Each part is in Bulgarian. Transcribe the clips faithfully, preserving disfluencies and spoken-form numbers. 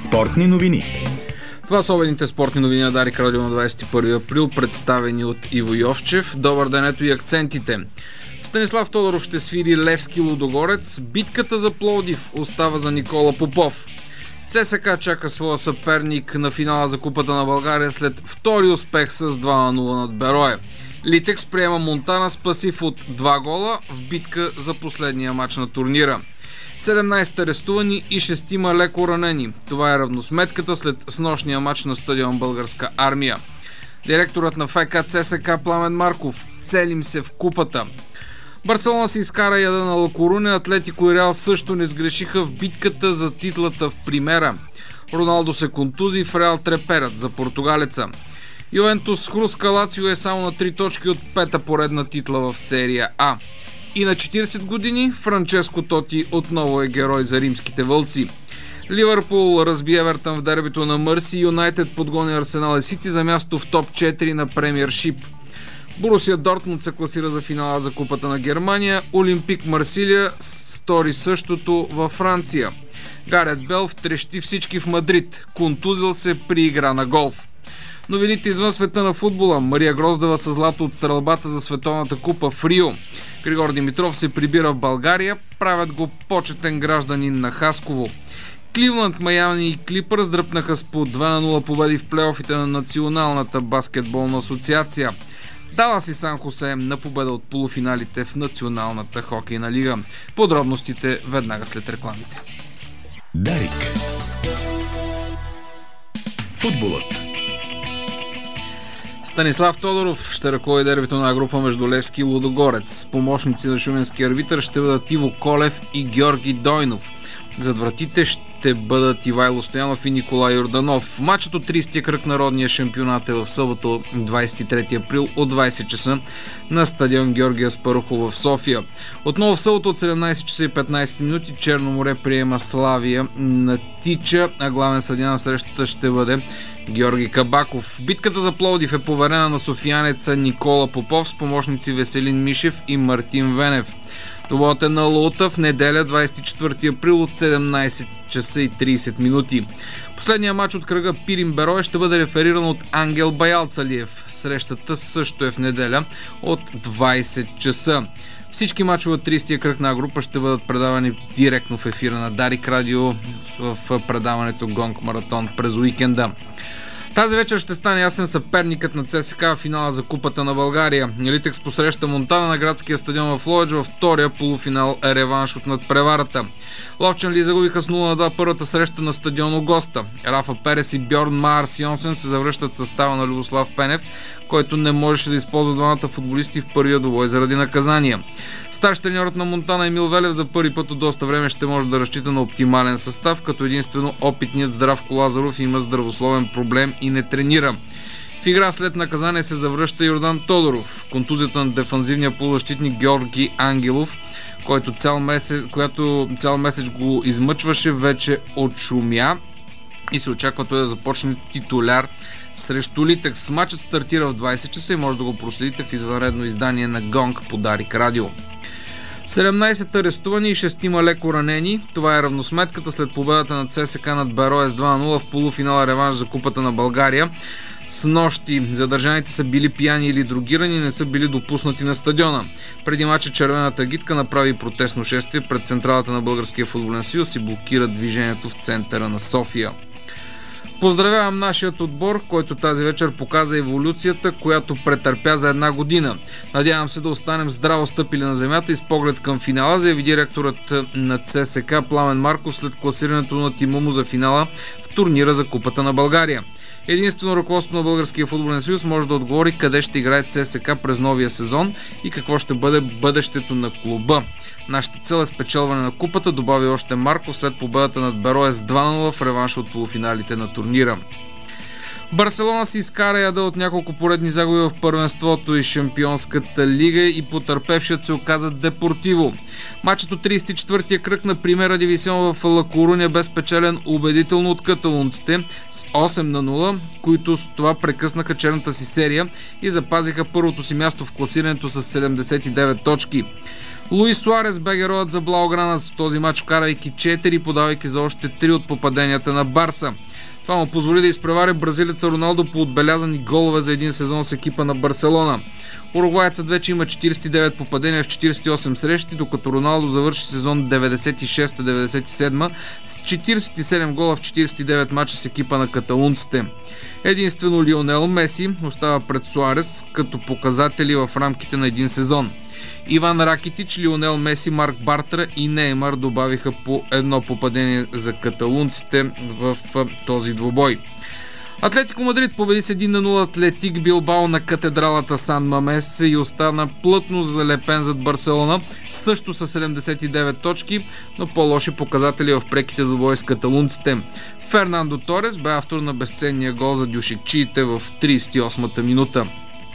Спортни новини. Това са обедните спортни новини на Дарик Радио на двадесет и първи април, представени от Иво Йовчев. Добър ден, ето и акцентите. Станислав Тодоров ще свири Левски Лудогорец. Битката за Пловдив остава за Никола Попов. ЦСКА чака своя съперник на финала за Купата на България след втори успех с два на нула над Берое. Литекс приема Монтана с пасив от два гола в битка за последния мач на турнира. седемнадесет арестувани и шестима леко ранени. Това е равносметката след снощния мач на стадион Българска армия. Директорът на ФК ЦСКА Пламен Марков: целим се в Купата. Барселона се изкара яда на Ла Коруня, Атлетико и Реал също не сгрешиха в битката за титлата в Примера. Роналдо се контузи, в Реал треперят за португалеца. Ювентус хруска Лацио е само на три точки от пета поредна титла в серия А. И на четиридесет години Франческо Тоти отново е герой за римските вълци. Ливърпул разби Евертън в дербито на Мърси, Юнайтед подгони Арсенал и Сити за място в топ четири на Премиършип. Борусия Дортмунд се класира за финала за Купата на Германия, Олимпик Марсилия стори същото във Франция. Гарет Бел втрещи всички в Мадрид, контузил се при игра на голф. Новините извън света на футбола: Мария Гроздева със злато от стрелбата за Световната купа в Рио. Григор Димитров се прибира в България, правят го почетен гражданин на Хасково. Кливланд, Майами и Клипърс дръпнаха с по два на нула победи в плейофите на Националната баскетболна асоциация. Далас и Сан Хосе на победа от полуфиналите в Националната хокейна лига. Подробностите веднага след рекламите. Дарик. Футболът. Станислав Тодоров ще ръководи дербито на група между Левски и Лудогорец. Помощници на шуменски арбитър ще бъдат Иво Колев и Георги Дойнов. Зад вратите ще бъдат Ивайло Стоянов и Николай Йорданов. Матчът от тридесетия кръг на родния шампионат е в събота, двадесет и трети април от двадесет часа на стадион Георги Аспарухов в София. Отново в събота от седемнадесет часа и петнадесет минути Черно море приема Славия на Тича, а главен съдия на срещата ще бъде Георги Кабаков. Битката за Пловдив е поверена на софиянеца Никола Попов с помощници Веселин Мишев и Мартин Венев. Двобоят е на Лута в неделя, двадесет и четвърти април от седемнадесет часа и тридесет минути. Последният матч от кръга Пирин Берое ще бъде рефериран от Ангел Баялцалиев. Срещата също е в неделя от двадесет часа. Всички мачове от тридесетия кръг на група ще бъдат предавани директно в ефира на Дарик Радио в предаването Гонг Маратон през уикенда. Тази вечер ще стане ясен съперникът на ЦСКА в финала за Купата на България. Литекс посреща Монтана на градския стадион в Ловеч във втория полуфинал е реванш от надпреварата. Ловчанли загубиха с нула на два първата среща на стадион Огоста. Рафа Перес и Бьорн Маарс Йонсен се завръщат в състава на Любослав Пенев, който не можеше да използва двамата футболисти в първия двубой заради наказания. Старш треньорът на Монтана Емил Велев за първи път от доста време ще може да разчита на оптимален състав, като единствено опитният Здравко Лазаров има здравословен проблем и не тренира. В игра след наказание се завръща Йордан Тодоров. Контузията на дефанзивния полузащитник Георги Ангелов, който цял месец, която цял месец го измъчваше, вече отшумя и се очаква той да започне титуляр срещу Литекс. Матчът стартира в двадесет часа и може да го проследите в извънредно издание на Гонг по Дарик Радио. седемнадесет арестувани и шестима леко ранени. Това е равносметката след победата на ЦСКА над Берое с два на нула в полуфинала реванш за Купата на България. С нощи задържаните са били пияни или дрогирани и не са били допуснати на стадиона. Преди мача червената агитка направи протестно шествие пред централата на Българския футболен съюз и блокира движението в центъра на София. Поздравявам нашият отбор, който тази вечер показа еволюцията, която претърпя за една година. Надявам се да останем здраво стъпили на земята и с поглед към финала, заяви директорът на ЦСКА Пламен Марков след класирането на тима му за финала в турнира за Купата на България. Единствено ръководството на Българския футболен съюз може да отговори къде ще играе ЦСКА през новия сезон и какво ще бъде бъдещето на клуба. Нашата цел е спечелване на купата, добави още Марков след победата над Берое с два на нула в реванш от полуфиналите на турнира. Барселона си изкара яда от няколко поредни загуби в първенството и Шампионската лига и потърпевшият се оказа Депортиво. Матчът от тридесет и четвъртия кръг на Примера дивизион в Ла Коруня бе спечелен убедително от каталунците с осем на нула, които с това прекъснаха черната си серия и запазиха първото си място в класирането с седемдесет и девет точки. Луис Суарес бе героят за Блауграна с този матч, вкарайки четири, подавайки за още три от попаденията на Барса. Това му позволи да изпревари бразилеца Роналдо по отбелязани голове за един сезон с екипа на Барселона. Уругвайецът вече има четиридесет и девет попадения в четиридесет и осем срещи, докато Роналдо завърши сезон деветдесет и шеста деветдесет и седма с четиридесет и седем гола в четиридесет и девет мача с екипа на каталунците. Единствено Лионел Меси остава пред Суарес като показатели в рамките на един сезон. Иван Ракитич, Лионел Меси, Марк Бартра и Неймар добавиха по едно попадение за каталунците в този двубой. Атлетико Мадрид победи с един на нула Атлетик Билбао на катедралата Сан Мамес и остана плътно залепен зад Барселона, също с седемдесет и девет точки, но по-лоши показатели в преките двубои с каталунците. Фернандо Торес бе автор на безценния гол за дюшекчиите в тридесет и осмата минута.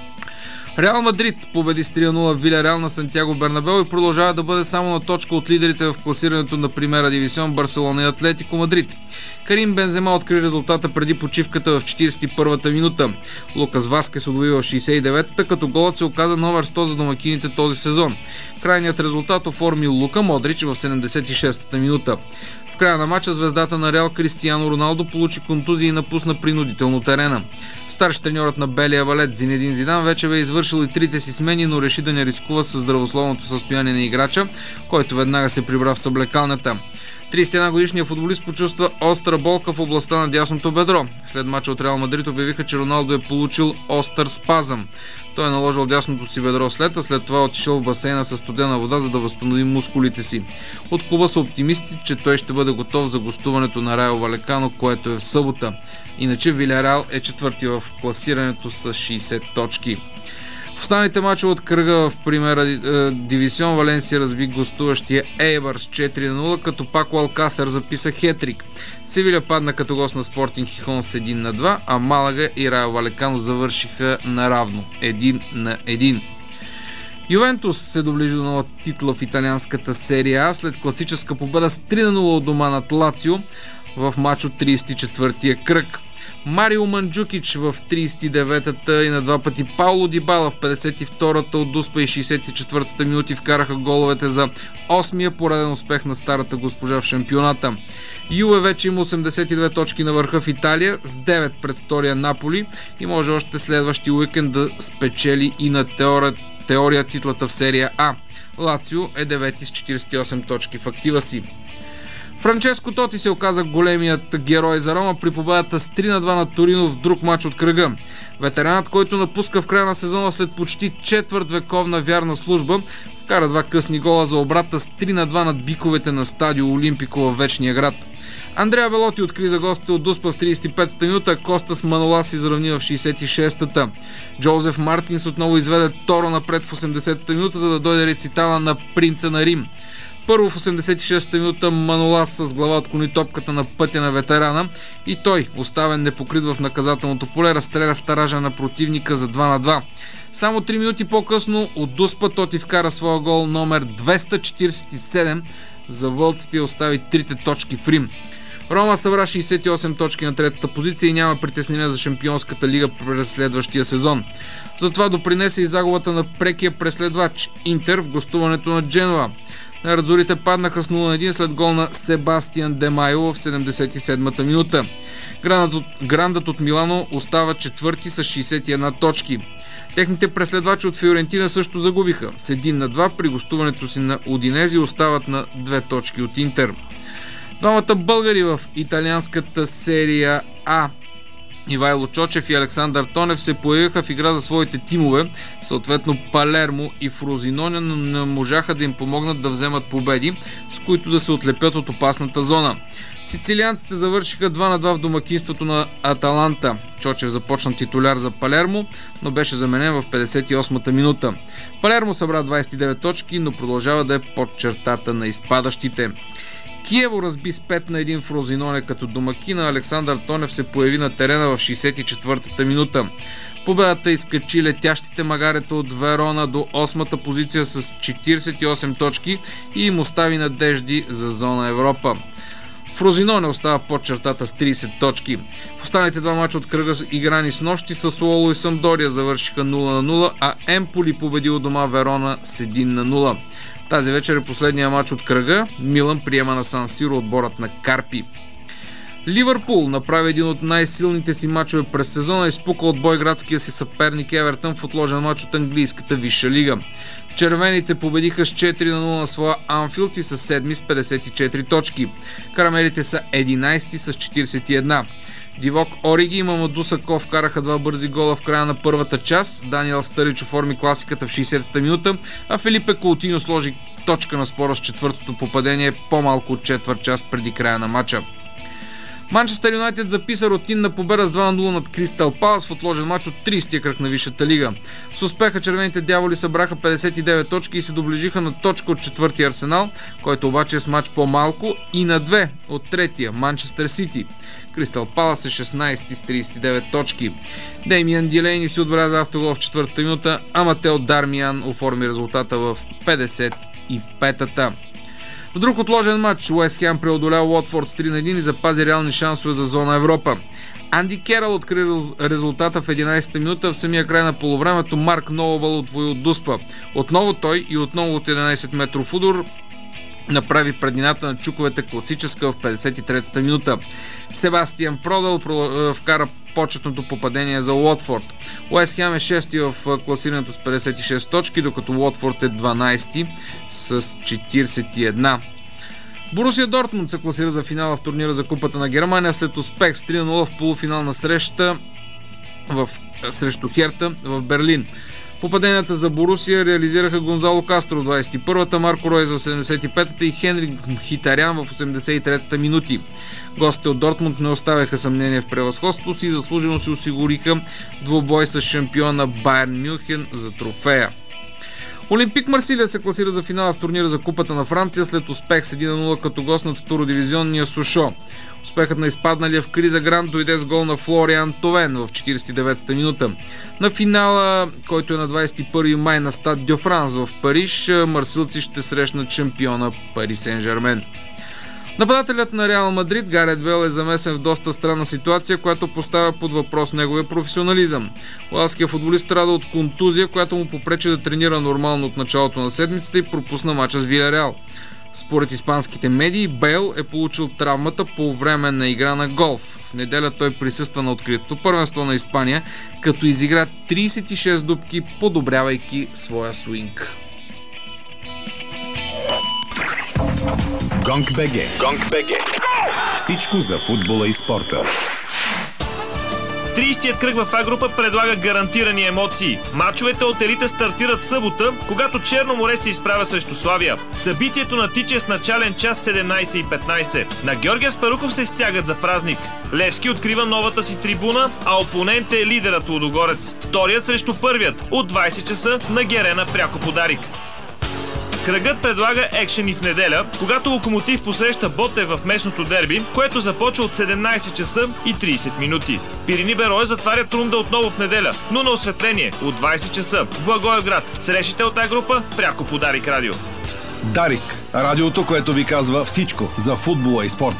Реал Мадрид победи с три на нула Вилярреал на Сантьяго Бернабеу и продължава да бъде само на точка от лидерите в класирането на Примера дивисион Барселона и Атлетико Мадрид. Карим Бензема откри резултата преди почивката в четиридесет и първата минута. Лукас Васкес удвои в шейсет и деветата, като голът се оказа номер сто за домакините този сезон. Крайният резултат оформи Лука Модрич в седемдесет и шестата минута. В края на матча звездата на Реал Кристиано Роналдо получи контузия и напусна принудително терена. Старш треньорът на белия валет Зинедин Зидан вече бе извършил и трите си смени, но реши да не рискува със здравословното състояние на играча, който веднага се прибра в съблекалнята. тридесет и една годишният футболист почувства остра болка в областта на дясното бедро. След мача от Реал Мадрид обявиха, че Роналдо е получил остър спазъм. Той е наложил дясното си бедро след, а след това отишъл в басейна със студена вода, за да възстанови мускулите си. От клуба са оптимисти, че той ще бъде готов за гостуването на Райо Валекано, което е в събота. Иначе Вилярреал е четвърти в класирането с шейсет точки. В останалите мачове от кръга в Примера дивисион Валенсия разби гостуващия Ейбър с четири на нула, като Пако Алкасер записа хетрик. Севиля падна като гост на Спортинг Хихон с един на два, а Малага и Райо Валекано завършиха наравно един на един. Ювентус се доближи до нова титла в италианската серия А след класическа победа с три на нула от дома над Лацио в мач от тридесет и четвъртия кръг. Марио Манджукич в тридесет и деветата и на два пъти Пауло Дибала в петдесет и втората от Дуспа и шейсет и четвъртата минути вкараха головете за осмия пореден успех на старата госпожа в шампионата. Юве вече има осемдесет и две точки на върха в Италия с девет пред втория Наполи и може още следващия уикенд да спечели и на теория, теория титлата в серия А. Лацио е девети с четиридесет и осем точки в актива си. Франческо Тоти се оказа големият герой за Рома при победата с три на два на Торино в друг мач от кръга. Ветеранът, който напуска в края на сезона след почти четвърт вековна вярна служба, вкара два късни гола за обрата с три на два над биковете на стадио Олимпико във вечния град. Андреа Велоти откри за гостите от Дуспа в тридесет и петата минута, Костас Манолас изравни в шейсет и шестата. Джозеф Мартинс отново изведе Торо напред в осемдесетата минута, за да дойде рецитала на принца на Рим. Първо в осемдесет и шестата минута Манолас с глава отклони топката на пътя на ветерана и той, оставен непокрит в наказателното поле, разстреля стаража на противника за два на два. Само три минути по-късно от Дуспа Тоти вкара своя гол номер двеста четиридесет и седем за вълците и остави трите точки в Рим. Рома събра шейсет и осем точки на третата позиция и няма притеснения за Шампионската лига през следващия сезон. Затова допринесе и загубата на прекия преследвач Интер в гостуването на Дженуа. Радзорите паднаха с нула на един след гол на Себастиан Демайо в седемдесет и седмата минута. Грандът от, Грандът от Милано остава четвърти с шейсет и една точки. Техните преследвачи от Фиорентина също загубиха. С един на два при гостуването си на Удинези остават на две точки от Интер. Двамата българи в италианската серия А, Ивайло Чочев и Александър Тонев, се появиха в игра за своите тимове, съответно Палермо и Фрозиноне, но не можаха да им помогнат да вземат победи, с които да се отлепят от опасната зона. Сицилианците завършиха два на два в домакинството на Аталанта. Чочев започна титуляр за Палермо, но беше заменен в петдесет и осмата минута. Палермо събра двадесет и девет точки, но продължава да е под чертата на изпадащите. Киево разби с пет на един Фрозиноне като домакина. Александър Тонев се появи на терена в шейсет и четвъртата минута. Победата изкачи летящите магарета от Верона до осмата позиция с четиридесет и осем точки и им остави надежди за зона Европа. Фрозиноне остава под чертата с тридесет точки. В останалите два мача от кръга играни с нощи Сасуоло и Самдория завършиха нула на нула, а Емполи победи у дома Верона с един на нула. Тази вечер е последния матч от кръга. Милан приема на Сан Сиро отборът на Карпи. Ливърпул направи един от най-силните си мачове през сезона и изпука от бой градския си съперник Евертън в отложен мач от английската висша лига. Червените победиха с четири на нула на своя Анфилд и са седми с петдесет и четири точки. Карамелите са единайсети с четирийсет и една. Дивок Ориги и Мамаду Сако вкараха два бързи гола в края на първата част. Даниел Стърич оформи класиката в шейсетата минута, а Фелипе Коутиньо сложи точка на спора с четвъртото попадение по-малко от четвърт час преди края на матча. Манчестър Юнайтед записа рутинна победа с два на нула над Кристал Палас в отложен мач от трийсетия кръг на Висшата лига. С успеха червените дяволи събраха петдесет и девет точки и се доближиха на точка от четвъртия Арсенал, който обаче е с мач по-малко, и на две от третия Манчестър Сити. Кристал Палас е шестнайсети с трийсет и девет точки. Деймиан Дилейни си отбеляза автогол в четвъртата минута, а Матео Дармиян оформи резултата в петдесет и петата. В друг отложен матч Уест Хем преодолял Уотфорд с три на един и запази реални шансове за зона Европа. Анди Керал откри резултата в единайсетата минута. В самия край на полувремето Марк Ноувъл отвои от Дуспа. Отново той и отново от единайсет метров удар направи преднината на чуковете класическа в петдесет и третата минута. Себастиан Продъл вкара почетното попадение за Уотфорд. Уест Хем е шести в класирането с петдесет и шест точки, докато Уотфорд е дванайсети с четирийсет и една. Борусия Дортмунд се класира за финала в турнира за Купата на Германия след успех с три на нула в полуфинална среща в, срещу Херта в Берлин. Попаденията за Борусия реализираха Гонзало Кастро в двайсет и първата, Марко Ройс в седемдесет и петата и Хенрик Мхитарян в осемдесет и третата минути. Гостите от Дортмунд не оставяха съмнение в превъзходството си и заслужено си осигуриха двубой с шампиона Байерн Мюнхен за трофея. Олимпик Марсилия се класира за финала в турнира за Купата на Франция след успех с един на нула като гост над втородивизионния Сошо. Успехът на изпадналия в криза Гранд дойде с гол на Флориан Товен в четирийсет и деветата минута. На финала, който е на двайсет и първи май на Стад Дьо Франс в Париж, марсилци ще срещнат шампиона Пари Сен Жермен. Нападателят на Реал Мадрид Гарет Бейл е замесен в доста странна ситуация, която поставя под въпрос неговия професионализъм. Уелският футболист страда от контузия, която му попречи да тренира нормално от началото на седмицата и пропусна мача с Вилареал. Според испанските медии, Бейл е получил травмата по време на игра на голф. В неделя той присъства на откритото първенство на Испания, като изигра трийсет и шест дупки, подобрявайки своя свинг. Гонг БГ. Гонг БГ. Всичко за футбола и спорта. трийсетият кръг в А група предлага гарантирани емоции. Мачовете от елита стартират събота, когато Черно море се изправя срещу Славия. Събитието натича с начален час седемнайсет и петнайсет. На Георги Аспарухов се стягат за празник. Левски открива новата си трибуна, а опонент е лидерът Лудогорец. Вторият срещу първият от двайсет часа на Герена пряко подарик. Кръгът предлага екшен и в неделя, когато Локомотив посреща Ботев в местното дерби, което започва от седемнайсет часа и трийсет минути. Пирини Берое затварят рунда отново в неделя, но на осветление от двайсет часа в Благоевград. Срещите от А група пряко по Дарик Радио. Дарик. Радиото, което ви казва всичко за футбола и спорта.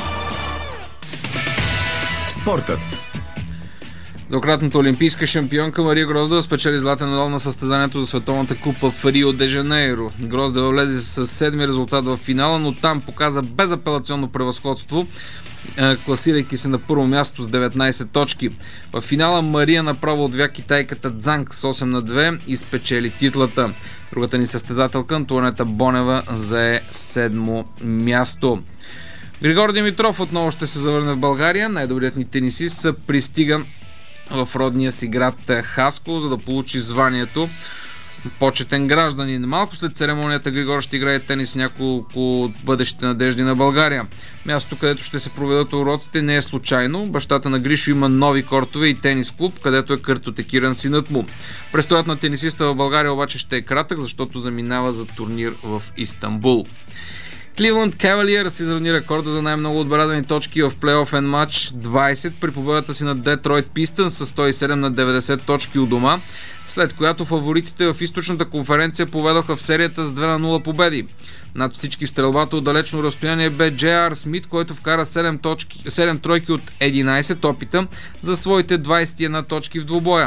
Спортът. Двукратната олимпийска шампионка Мария Гроздева спечели златен медал на състезанието за Световната купа в Рио де Жанейро. Гроздева влезе с седми резултат в финала, но там показа безапелационно превъзходство, класирайки се на първо място с деветнайсет точки. В финала Мария направо отвя китайката Цзанг с осем на две и спечели титлата. Другата ни състезателка Антоанета Бонева зае седмо място. Григор Димитров отново ще се завърне в България. Най-добрият ни тенисист пристига в родния си град Хасково, за да получи званието почетен гражданин. Малко след церемонията Григор ще играе тенис с няколко от бъдещите надежди на България. Мястото, където ще се проведат уроците, не е случайно. Бащата на Гришо има нови кортове и тенис клуб, където е картотекиран синът му. Престоят на тенисиста в България обаче ще е кратък, защото заминава за турнир в Истанбул. Кливланд Кавалиърс изравни рекорда за най-много отбелязани точки в плейофен матч двайсет при победата си на Детройт Пистънс с сто и седем на деветдесет точки у дома, след която фаворитите в източната конференция поведоха в серията с две на нула победи. Над всички в стрелбата от далечно разстояние бе Джей Ар Смит, който вкара седем, точки, седем тройки от единайсет опита за своите двайсет и една точки в двубоя.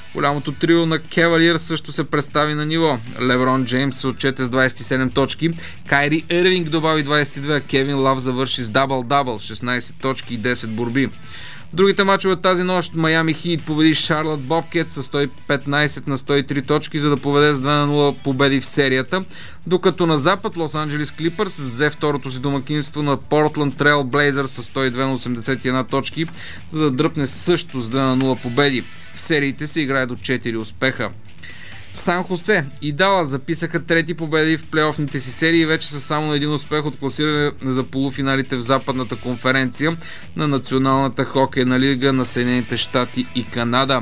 Голямото трио на Кевалиър също се представи на ниво. Леброн Джеймс се отчете с двадесет и седем точки, Кайри Ирвинг добави двадесет и две, а Кевин Лав завърши с дабъл-дабъл, шестнадесет точки и десет борби. Другите мачове тази нощ Майами Хит победи Шарлот Бобкет с сто и петнадесет на сто и три точки, за да поведе с две на нула победи в серията, докато на запад Лос Анджелис Клипърс взе второто си домакинство на Портланд Трейл Блейзърс с сто и две на осемдесет и една точки, за да дръпне също с две на нула победи. В сериите се играе до четири успеха. Сан Хосе и Далас записаха трети победи в плейофните си серии и вече са само на един успех от класиране за полуфиналите в Западната конференция на Националната хокейна лига на Съединените щати и Канада.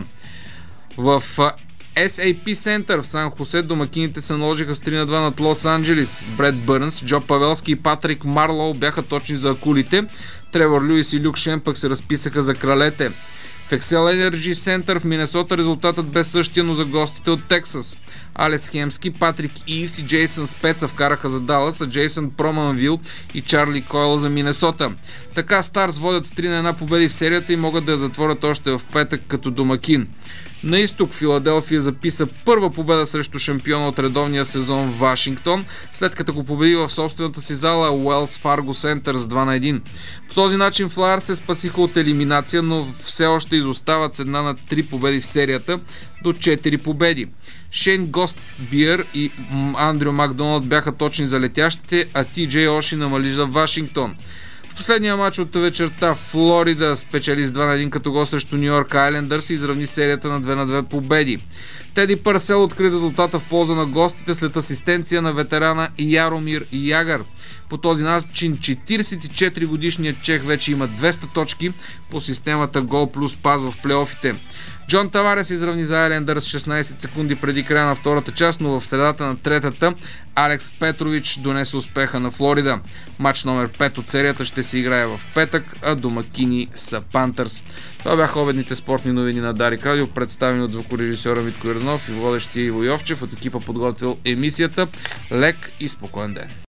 В Ес Ей Пи Център в Сан Хосе домакините се наложиха с три на два над Лос Анджелис. Бред Бърнс, Джо Павелски и Патрик Марлоу бяха точни за акулите. Тревор Люис и Люк Шен пък се разписаха за кралете. В Excel Energy Center в Минесота резултатът бе същия, но за гостите от Тексас. Алес Хемски, Патрик Ивс и Джейсън Спеца вкараха за Далас, а Джейсън Проманвил и Чарли Койл за Минесота. Така Старс водят с три на една победи в серията и могат да я затворят още в петък като домакин. На изток Филаделфия записа първа победа срещу шампиона от редовния сезон Вашингтон, след като го победи в собствената си зала Уелс Фарго Център с два на един. По този начин Флайърс се спасиха от елиминация, но все още изостават с една на три победи в серията до четири победи. Шейн Гостсбиер и Андрю Макдоналд бяха точни за летящите, а Ти Джей Оши намали за Вашингтон. В последния матч от вечерта Флорида спечели с два на един като гост срещу Ню Йорк Айлендърс и изравни серията на две на две победи. Теди Парсел откри резултата в полза на гостите след асистенция на ветерана Яромир Ягър. По този начин четиридесет и четири годишният чех вече има двеста точки по системата гол плюс пас в плейофите. Джон Таварес изравни за Айлендърс шестнадесет секунди преди края на втората част, но в средата на третата Алекс Петрович донесе успеха на Флорида. Матч номер пет от серията ще се играе в петък, а домакини са Пантърс. Това бяха обедните спортни новини на Дарик Радио, представени от звукорежисьора Митко Йорданов и водещия Иво Йовчев, от екипа подготвил емисията. Лек и спокоен ден!